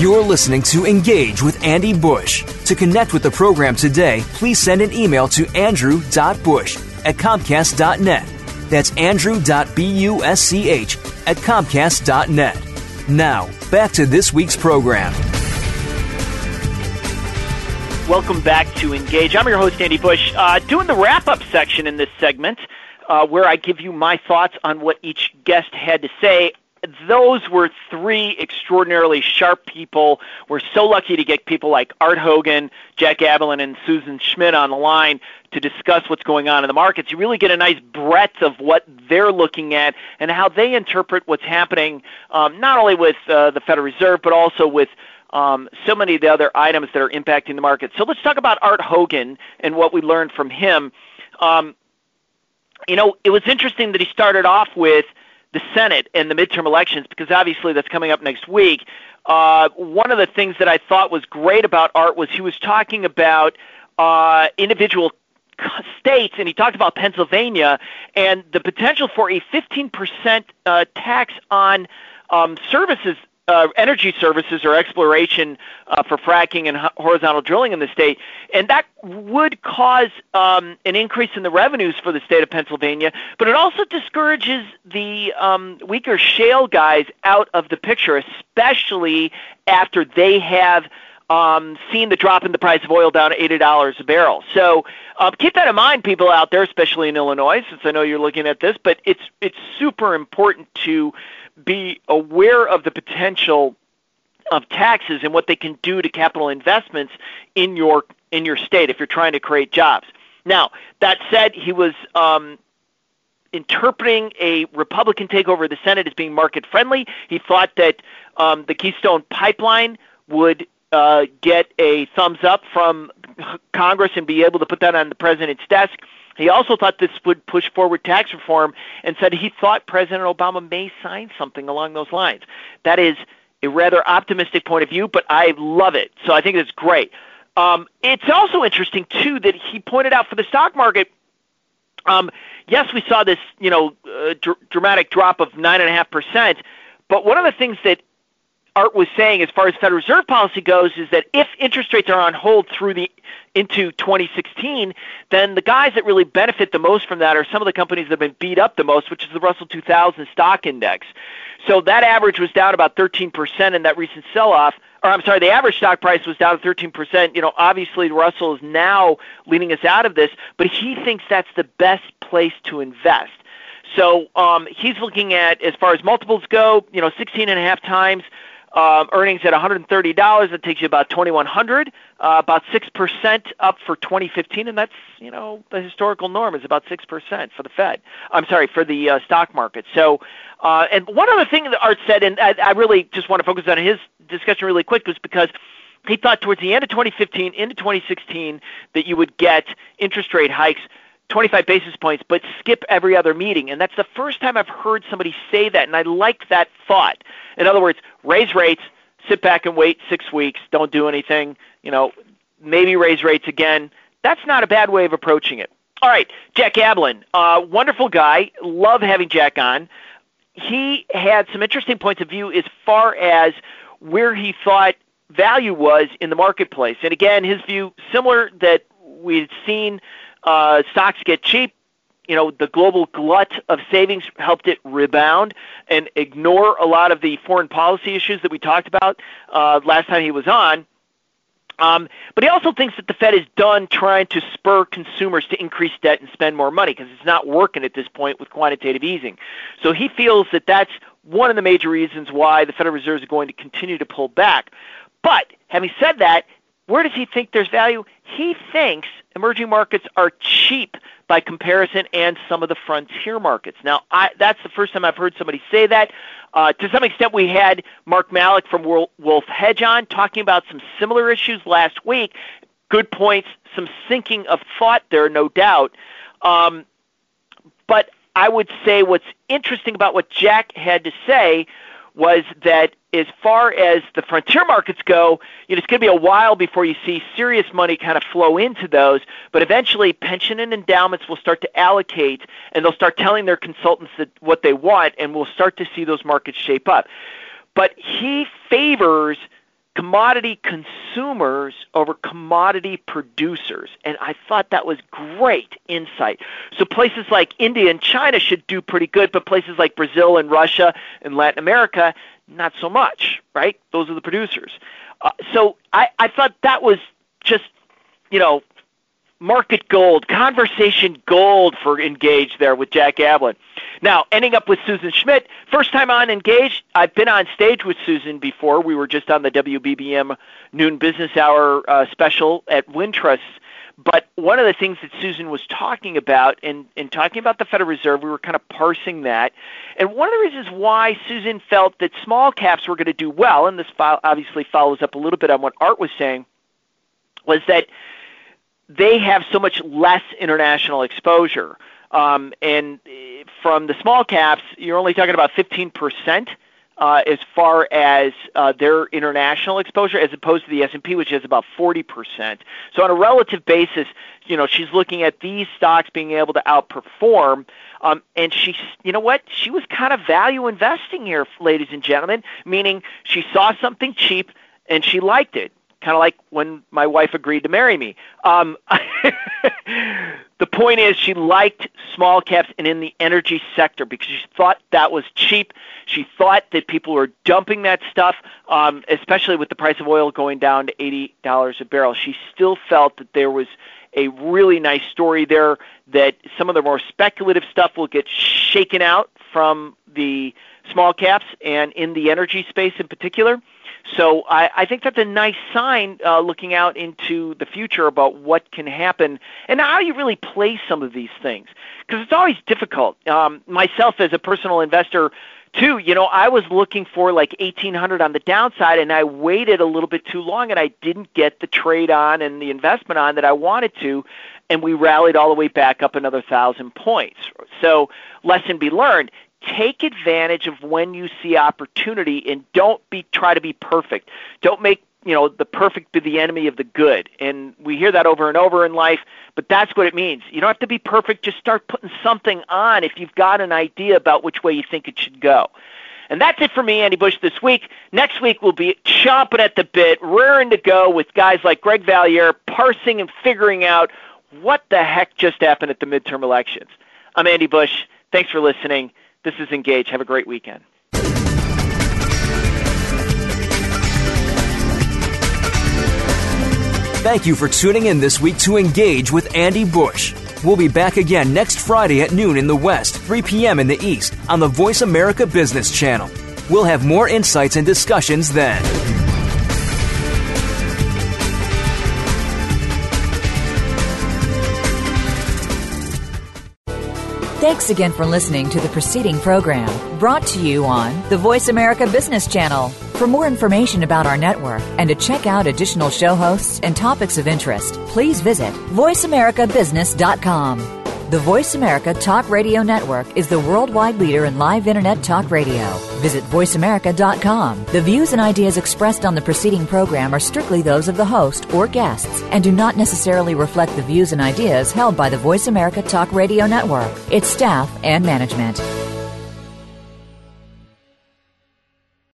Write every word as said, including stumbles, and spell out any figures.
You're listening to Engage with Andy Bush. To connect with the program today, please send an email to andrew.bush at comcast dot net. That's andrew.busch at comcast dot net. Now, back to this week's program. Welcome back to Engage. I'm your host, Andy Bush, uh, doing the wrap-up section in this segment uh, where I give you my thoughts on what each guest had to say. Those were three extraordinarily sharp people. We're so lucky to get people like Art Hogan, Jack Aberlin, and Susan Schmidt on the line to discuss what's going on in the markets. You really get a nice breadth of what they're looking at and how they interpret what's happening, um, not only with uh, the Federal Reserve, but also with um, so many of the other items that are impacting the market. So let's talk about Art Hogan and what we learned from him. Um, you know, it was interesting that he started off with the Senate and the midterm elections, because obviously that's coming up next week. Uh, one of the things that I thought was great about Art was he was talking about uh, individual states, and he talked about Pennsylvania and the potential for a fifteen percent uh, tax on um, services, uh, energy services or exploration uh, for fracking and horizontal drilling in the state. And that would cause um, an increase in the revenues for the state of Pennsylvania, but it also discourages the um, weaker shale guys out of the picture, especially after they have um, seen the drop in the price of oil down to eighty dollars a barrel. So uh, keep that in mind, people out there, especially in Illinois, since I know you're looking at this, but it's it's super important to be aware of the potential of taxes and what they can do to capital investments in your in your state if you're trying to create jobs. Now, that said, he was um, interpreting a Republican takeover of the Senate as being market-friendly. He thought that um, the Keystone Pipeline would uh, get a thumbs up from Congress and be able to put that on the president's desk. He also thought this would push forward tax reform and said he thought President Obama may sign something along those lines. That is a rather optimistic point of view, but I love it. So I think it's great. Um, it's also interesting, too, that he pointed out for the stock market, um, yes, we saw this, you know, uh, dr- dramatic drop of nine point five percent, but one of the things that Art was saying as far as Federal Reserve policy goes is that if interest rates are on hold through the into twenty sixteen, then the guys that really benefit the most from that are some of the companies that have been beat up the most, which is the Russell two thousand stock index. So that average was down about thirteen percent in that recent sell-off. Or I'm sorry, the average stock price was down thirteen percent. You know, obviously Russell is now leading us out of this, but he thinks that's the best place to invest. So um, he's looking at, as far as multiples go, you know, sixteen and a half times. Um, earnings at one hundred thirty dollars, that takes you about twenty-one hundred dollars, uh, about six percent up for twenty fifteen, and that's, you know, the historical norm is about six percent for the Fed. I'm sorry, for the uh, stock market. So, uh, and one other thing that Art said, and I, I really just want to focus on his discussion really quick, was because he thought towards the end of twenty fifteen into twenty sixteen that you would get interest rate hikes twenty-five basis points, but skip every other meeting. And that's the first time I've heard somebody say that, and I like that thought. In other words, raise rates, sit back and wait six weeks, don't do anything, you know, maybe raise rates again. That's not a bad way of approaching it. All right, Jack Aberlin, uh, wonderful guy, love having Jack on. He had some interesting points of view as far as where he thought value was in the marketplace. And again, his view, similar that we'd seen uh, stocks get cheap. You know, the global glut of savings helped it rebound and ignore a lot of the foreign policy issues that we talked about uh, last time he was on. Um, but he also thinks that the Fed is done trying to spur consumers to increase debt and spend more money because it's not working at this point with quantitative easing. So he feels that that's one of the major reasons why the Federal Reserve is going to continue to pull back. But having said that, where does he think there's value? He thinks emerging markets are cheap by comparison and some of the frontier markets. Now, I, that's the first time I've heard somebody say that. Uh, to some extent, we had Mark Malik from Wolf Hedge on talking about some similar issues last week. Good points, some sinking of thought there, no doubt. Um, but I would say what's interesting about what Jack had to say was that as far as the frontier markets go, you know, it's going to be a while before you see serious money kind of flow into those, but eventually pension and endowments will start to allocate, and they'll start telling their consultants that what they want, and we'll start to see those markets shape up. But he favors commodity consumers over commodity producers. And I thought that was great insight. So places like India and China should do pretty good, but places like Brazil and Russia and Latin America, not so much, right? Those are the producers. Uh, so I, I thought that was just, you know, market gold, conversation gold for Engage there with Jack Ablin. Now, ending up with Susan Schmidt, first time on Engage. I've been on stage with Susan before. We were just on the W B B M Noon Business Hour uh, special at Wintrust. But one of the things that Susan was talking about, in, in talking about the Federal Reserve, we were kind of parsing that. And one of the reasons why Susan felt that small caps were going to do well, and this obviously follows up a little bit on what Art was saying, was that they have so much less international exposure. Um, and from the small caps, you're only talking about fifteen percent uh, as far as uh, their international exposure, as opposed to the S and P, which has about forty percent. So on a relative basis, you know, she's looking at these stocks being able to outperform. Um, and she, you know what? She was kind of value investing here, ladies and gentlemen, meaning she saw something cheap and she liked it. Kind of like when my wife agreed to marry me. Um, the point is she liked small caps and in the energy sector because she thought that was cheap. She thought that people were dumping that stuff, um, especially with the price of oil going down to eighty dollars a barrel. She still felt that there was a really nice story there, that some of the more speculative stuff will get shaken out from the small caps and in the energy space in particular. So I, I think that's a nice sign uh, looking out into the future about what can happen and how you really play some of these things. Because it's always difficult. Um, myself as a personal investor, too, you know, I was looking for like eighteen hundred on the downside, and I waited a little bit too long, and I didn't get the trade on and the investment on that I wanted to, and we rallied all the way back up another one thousand points. So lesson be learned. Take advantage of when you see opportunity, and don't be try to be perfect. Don't make, you know, the perfect be the enemy of the good. And we hear that over and over in life, but that's what it means. You don't have to be perfect. Just start putting something on if you've got an idea about which way you think it should go. And that's it for me, Andy Bush, this week. Next week we'll be chomping at the bit, raring to go with guys like Greg Valliere, parsing and figuring out what the heck just happened at the midterm elections. I'm Andy Bush. Thanks for listening. This is Engage. Have a great weekend. Thank you for tuning in this week to Engage with Andy Bush. We'll be back again next Friday at noon in the West, three p.m. in the East on the Voice America Business Channel. We'll have more insights and discussions then. Thanks again for listening to the preceding program, brought to you on the Voice America Business Channel. For more information about our network and to check out additional show hosts and topics of interest, please visit voice america business dot com. The Voice America Talk Radio Network is the worldwide leader in live Internet talk radio. Visit voice america dot com. The views and ideas expressed on the preceding program are strictly those of the host or guests and do not necessarily reflect the views and ideas held by the Voice America Talk Radio Network, its staff, and management.